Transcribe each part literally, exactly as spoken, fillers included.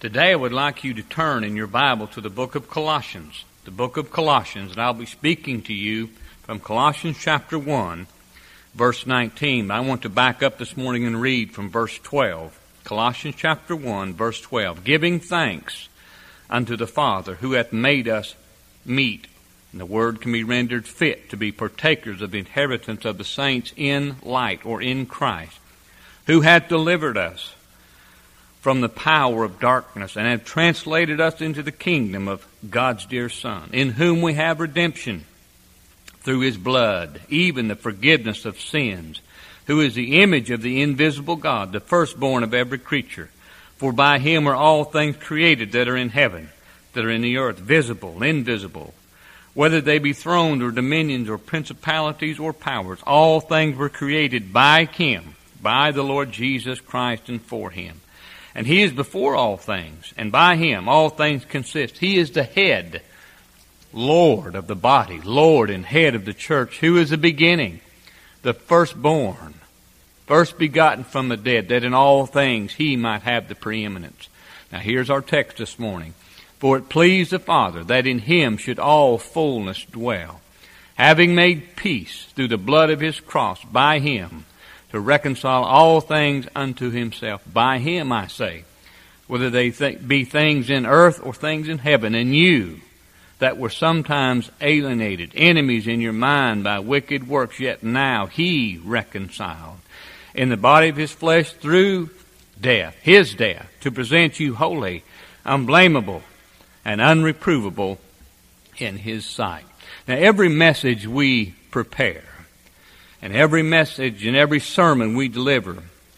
Today I would like you to turn in your Bible to the book of Colossians. The book of Colossians, and I'll be speaking to you from Colossians chapter one, verse nineteen. I want to back up this morning and read from verse twelve. Colossians chapter one, verse twelve. Giving thanks unto the Father who hath made us meet. And the word can be rendered fit to be partakers of the inheritance of the saints in light or in Christ, who hath delivered us from the power of darkness, and have translated us into the kingdom of God's dear Son, in whom we have redemption through His blood, even the forgiveness of sins, who is the image of the invisible God, the firstborn of every creature. For by Him are all things created that are in heaven, that are in the earth, visible, invisible, whether they be thrones or dominions or principalities or powers. All things were created by Him, by the Lord Jesus Christ, and for Him. And He is before all things, and by Him all things consist. He is the head, Lord of the body, Lord and head of the church, who is the beginning, the firstborn, first begotten from the dead, that in all things He might have the preeminence. Now here's our text this morning. For it pleased the Father that in Him should all fullness dwell, having made peace through the blood of His cross, by Him, to reconcile all things unto Himself. By Him, I say, whether they th- be things in earth or things in heaven. And you that were sometimes alienated, enemies in your mind by wicked works, yet now He reconciled in the body of His flesh through death, His death, to present you holy, unblameable, and unreprovable in His sight. Now every message we prepare, and every message and every sermon we deliver,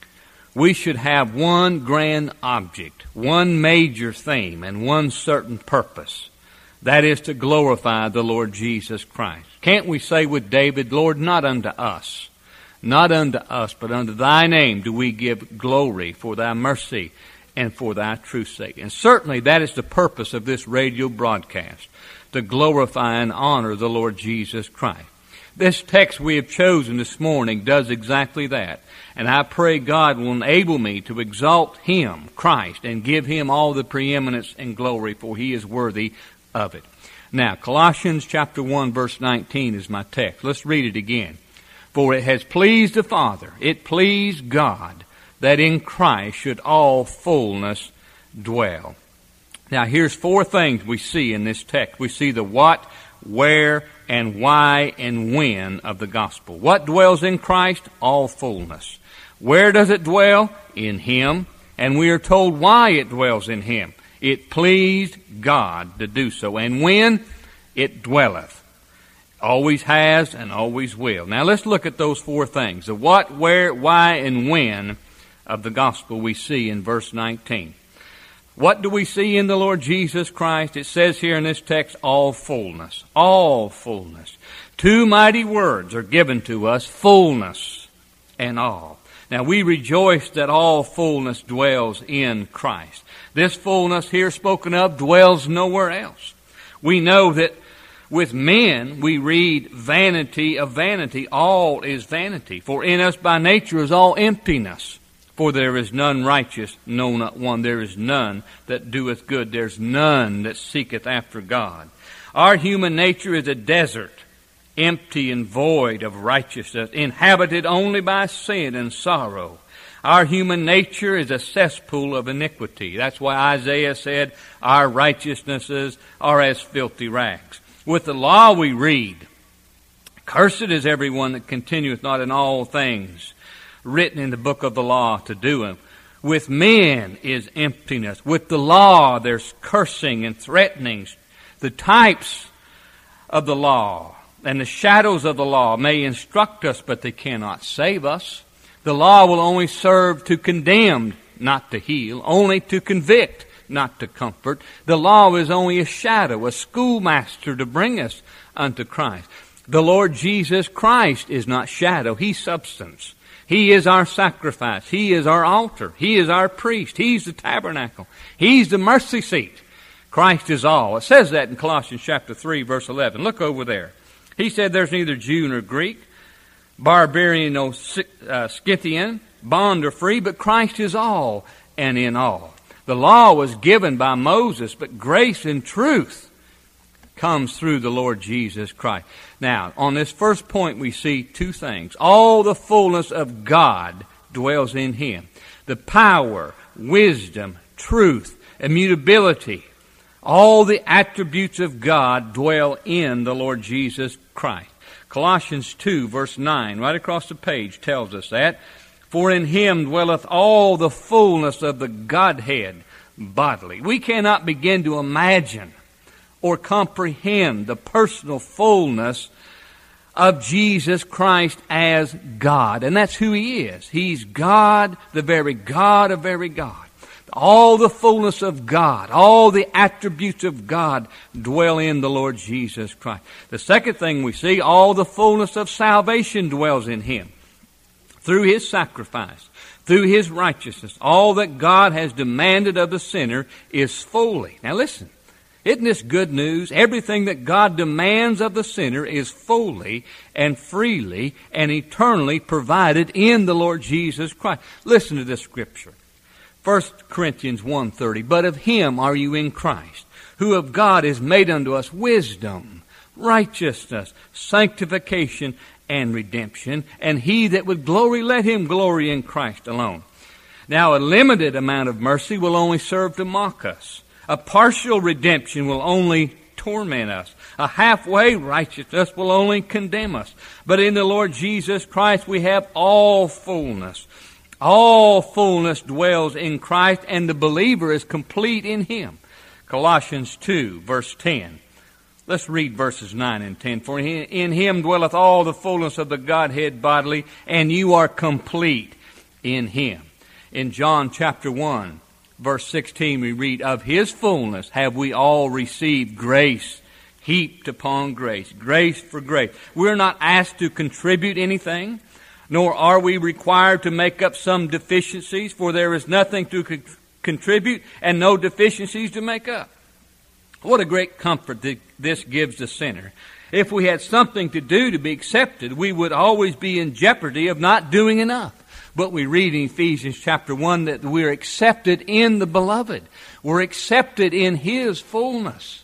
we should have one grand object, one major theme, and one certain purpose. That is to glorify the Lord Jesus Christ. Can't we say with David, Lord, not unto us, not unto us, but unto Thy name do we give glory for Thy mercy and for Thy truth's sake. And certainly that is the purpose of this radio broadcast, to glorify and honor the Lord Jesus Christ. This text we have chosen this morning does exactly that. And I pray God will enable me to exalt Him, Christ, and give Him all the preeminence and glory, for He is worthy of it. Now, Colossians chapter one, verse nineteen is my text. Let's read it again. For it has pleased the Father, it pleased God, that in Christ should all fullness dwell. Now, here's four things we see in this text. We see the what, where, and why and when of the gospel. What dwells in Christ? All fullness. Where does it dwell? In Him. And we are told why it dwells in Him. It pleased God to do so. And when? It dwelleth. Always has and always will. Now let's look at those four things. The what, where, why, and when of the gospel we see in verse nineteen. What do we see in the Lord Jesus Christ? It says here in this text, all fullness. All fullness. Two mighty words are given to us, fullness and all. Now we rejoice that all fullness dwells in Christ. This fullness here spoken of dwells nowhere else. We know that with men we read vanity of vanity. All is vanity. For in us by nature is all emptiness. For there is none righteous, no, not one. There is none that doeth good. There's none that seeketh after God. Our human nature is a desert, empty and void of righteousness, inhabited only by sin and sorrow. Our human nature is a cesspool of iniquity. That's why Isaiah said, our righteousnesses are as filthy rags. With the law we read, cursed is everyone that continueth not in all things written in the book of the law to do them. With men is emptiness. With the law there's cursing and threatenings. The types of the law and the shadows of the law may instruct us, but they cannot save us. The law will only serve to condemn, not to heal, only to convict, not to comfort. The law is only a shadow, a schoolmaster to bring us unto Christ. The Lord Jesus Christ is not shadow, He's substance. He is our sacrifice. He is our altar. He is our priest. He's the tabernacle. He's the mercy seat. Christ is all. It says that in Colossians chapter three, verse eleven. Look over there. He said there's neither Jew nor Greek, barbarian nor uh, Scythian, bond or free, but Christ is all and in all. The law was given by Moses, but grace and truth comes through the Lord Jesus Christ. Now, on this first point, we see two things. All the fullness of God dwells in Him. The power, wisdom, truth, immutability, all the attributes of God dwell in the Lord Jesus Christ. Colossians two, verse nine, right across the page, tells us that. For in Him dwelleth all the fullness of the Godhead bodily. We cannot begin to imagine or comprehend the personal fullness of Jesus Christ as God. And that's who He is. He's God, the very God of very God. All the fullness of God, all the attributes of God dwell in the Lord Jesus Christ. The second thing we see, all the fullness of salvation dwells in Him. Through His sacrifice, through His righteousness, all that God has demanded of the sinner is fully. Now listen, isn't this good news? Everything that God demands of the sinner is fully and freely and eternally provided in the Lord Jesus Christ. Listen to this scripture. First Corinthians one thirty, but of Him are you in Christ, who of God is made unto us wisdom, righteousness, sanctification, and redemption. And he that would glory, let him glory in Christ alone. Now, a limited amount of mercy will only serve to mock us. A partial redemption will only torment us. A halfway righteousness will only condemn us. But in the Lord Jesus Christ we have all fullness. All fullness dwells in Christ, and the believer is complete in Him. Colossians two, verse ten. Let's read verses nine and ten. For in Him dwelleth all the fullness of the Godhead bodily, and you are complete in Him. In John chapter one, verse sixteen, we read, of His fullness have we all received grace, heaped upon grace, grace for grace. We're not asked to contribute anything, nor are we required to make up some deficiencies, for there is nothing to co- contribute and no deficiencies to make up. What a great comfort that this gives the sinner. If we had something to do to be accepted, we would always be in jeopardy of not doing enough. But we read in Ephesians chapter one that we're accepted in the Beloved. We're accepted in His fullness.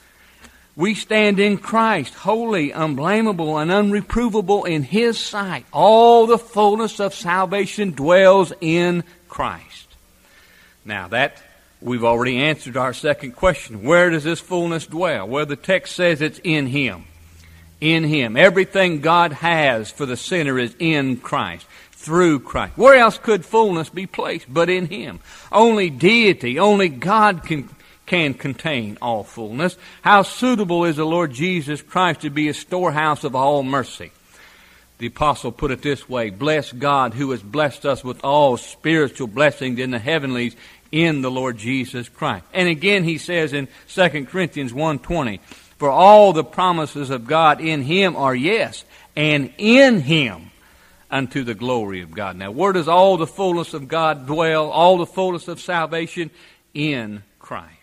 We stand in Christ, holy, unblameable, and unreprovable in His sight. All the fullness of salvation dwells in Christ. Now that, we've already answered our second question. Where does this fullness dwell? Well, the text says it's in Him. In Him. Everything God has for the sinner is in Christ, through Christ. Where else could fullness be placed but in Him? Only deity, only God can can contain all fullness. How suitable is the Lord Jesus Christ to be a storehouse of all mercy. The apostle put it this way, bless God who has blessed us with all spiritual blessings in the heavenlies in the Lord Jesus Christ. And again he says in Second Corinthians one twenty, for all the promises of God in Him are yes, and in Him unto the glory of God. Now where does all the fullness of God dwell, all the fullness of salvation? In Christ.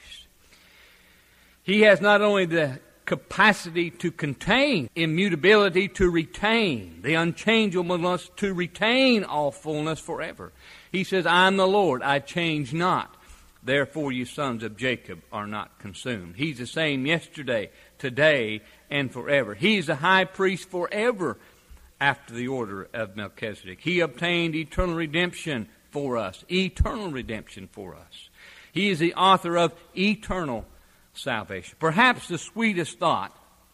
He has not only the capacity to contain, immutability to retain, the unchangeableness to retain all fullness forever. He says, I am the Lord, I change not. Therefore you sons of Jacob are not consumed. He's the same yesterday, today, and forever. He's the high priest forever after the order of Melchizedek. He obtained eternal redemption for us, eternal redemption for us. He is the author of eternal salvation. Perhaps the sweetest thought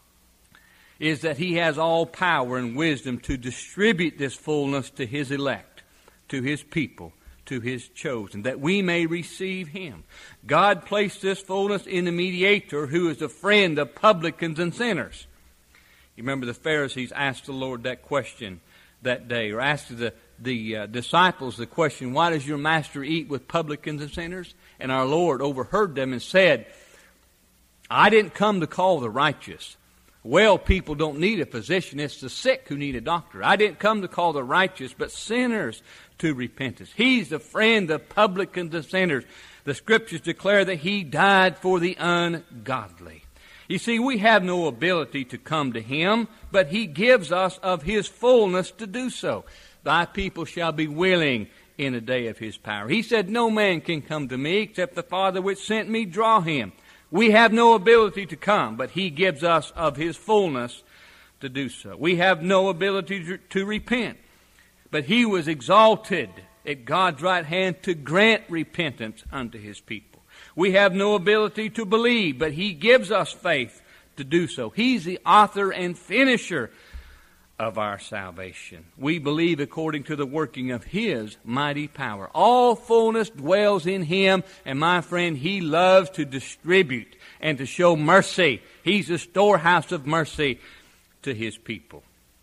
is that He has all power and wisdom to distribute this fullness to His elect, to His people, to His chosen, that we may receive Him. God placed this fullness in the mediator who is a friend of publicans and sinners. You remember the Pharisees asked the Lord that question that day, or asked the, the uh, disciples the question, why does your master eat with publicans and sinners? And our Lord overheard them and said, I didn't come to call the righteous. Well, people don't need a physician. It's the sick who need a doctor. I didn't come to call the righteous, but sinners to repentance. He's the friend of publicans and sinners. The Scriptures declare that He died for the ungodly. You see, we have no ability to come to Him, but He gives us of His fullness to do so. Thy people shall be willing in the day of his power. He said, no man can come to me except the Father which sent me draw him. We have no ability to come, but he gives us of his fullness to do so. We have no ability to, to repent, but he was exalted at God's right hand to grant repentance unto his people. We have no ability to believe, but he gives us faith to do so. He's the author and finisher of our salvation. We believe according to the working of his mighty power. All fullness dwells in him, and my friend, he loves to distribute and to show mercy. He's a storehouse of mercy to his people.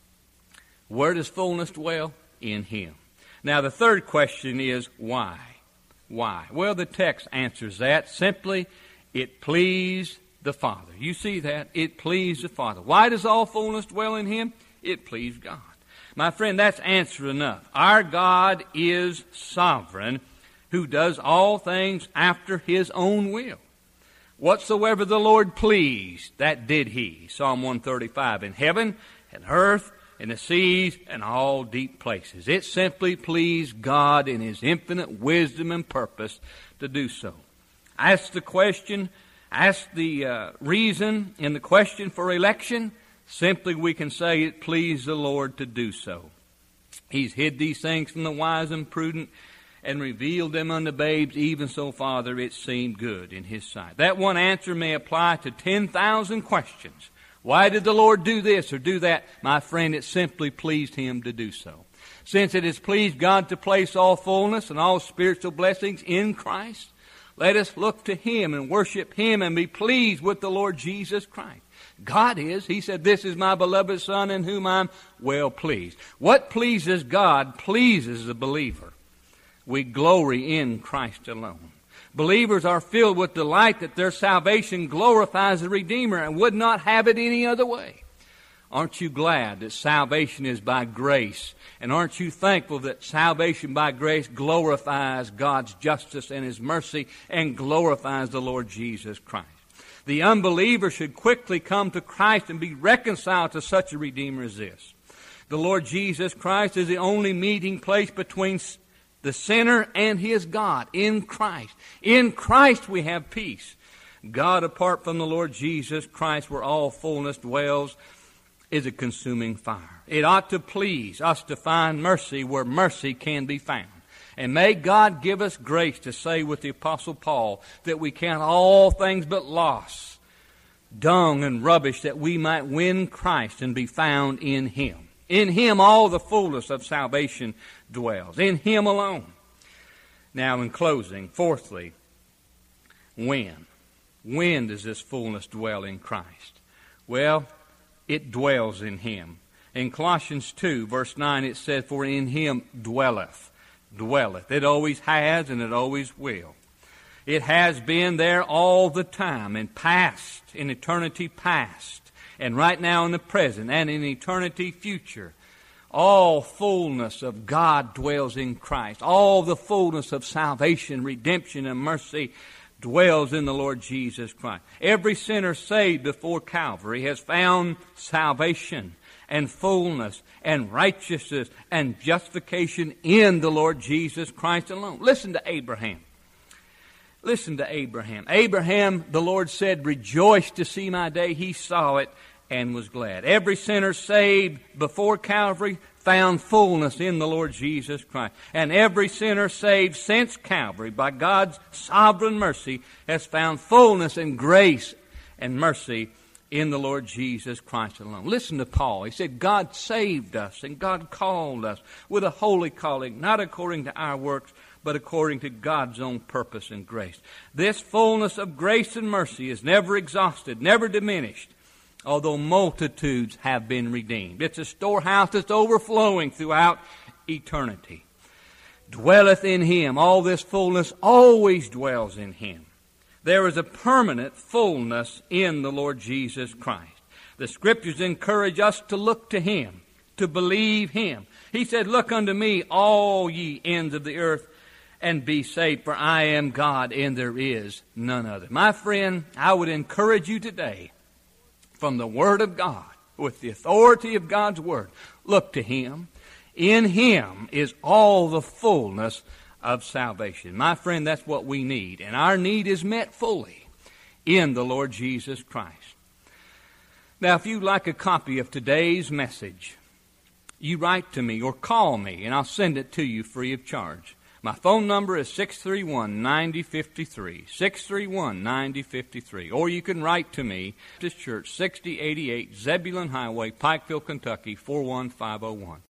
Where does fullness dwell? In him. Now the third question is why? Why? Well, the text answers that simply. It pleased the Father. You see that? It pleased the Father. Why does all fullness dwell in him? It pleased God. My friend, that's answer enough. Our God is sovereign, who does all things after his own will. Whatsoever the Lord pleased, that did he. Psalm one thirty-five, in heaven and earth, in the seas, and all deep places. It simply pleased God in his infinite wisdom and purpose to do so. Ask the question, ask the uh, reason in the question for election. Simply we can say it pleased the Lord to do so. He's hid these things from the wise and prudent and revealed them unto babes. Even so, Father, it seemed good in his sight. That one answer may apply to ten thousand questions. Why did the Lord do this or do that? My friend, it simply pleased him to do so. Since it has pleased God to place all fullness and all spiritual blessings in Christ, let us look to him and worship him and be pleased with the Lord Jesus Christ. God is. He said, this is my beloved Son in whom I'm well pleased. What pleases God pleases the believer. We glory in Christ alone. Believers are filled with delight that their salvation glorifies the Redeemer and would not have it any other way. Aren't you glad that salvation is by grace? And aren't you thankful that salvation by grace glorifies God's justice and his mercy and glorifies the Lord Jesus Christ? The unbeliever should quickly come to Christ and be reconciled to such a Redeemer as this. The Lord Jesus Christ is the only meeting place between the sinner and his God, in Christ. In Christ we have peace. God, apart from the Lord Jesus Christ, where all fullness dwells, is a consuming fire. It ought to please us to find mercy where mercy can be found. And may God give us grace to say with the Apostle Paul that we count all things but loss, dung and rubbish, that we might win Christ and be found in him. In him all the fullness of salvation dwells. In him alone. Now in closing, fourthly, when? When does this fullness dwell in Christ? Well, it dwells in him. In Colossians two, verse nine, it says, for in him dwelleth. Dwelleth. It always has and it always will. It has been there all the time, in past, in eternity past, and right now in the present, and in eternity future. All fullness of God dwells in Christ. All the fullness of salvation, redemption, and mercy dwells in the Lord Jesus Christ. Every sinner saved before Calvary has found salvation and fullness and righteousness and justification in the Lord Jesus Christ alone. Listen to Abraham. Listen to Abraham. Abraham, the Lord said, rejoice to see my day. He saw it and was glad. Every sinner saved before Calvary found fullness in the Lord Jesus Christ. And every sinner saved since Calvary by God's sovereign mercy has found fullness and grace and mercy in the Lord Jesus Christ alone. Listen to Paul. He said, God saved us and God called us with a holy calling, not according to our works, but according to God's own purpose and grace. This fullness of grace and mercy is never exhausted, never diminished, although multitudes have been redeemed. It's a storehouse that's overflowing throughout eternity. Dwelleth in him. All this fullness always dwells in him. There is a permanent fullness in the Lord Jesus Christ. The Scriptures encourage us to look to him, to believe him. He said, look unto me, all ye ends of the earth, and be saved, for I am God, and there is none other. My friend, I would encourage you today, from the Word of God, with the authority of God's Word, look to him. In Him is all the fullness of salvation. My friend, that's what we need. And our need is met fully in the Lord Jesus Christ. Now, if you'd like a copy of today's message, you write to me or call me, and I'll send it to you free of charge. My phone number is six three one, nine zero five three, six three one, nine zero five three. Or you can write to me, Baptist Church, sixty eighty-eight Zebulon Highway, Pikeville, Kentucky, four one five oh one.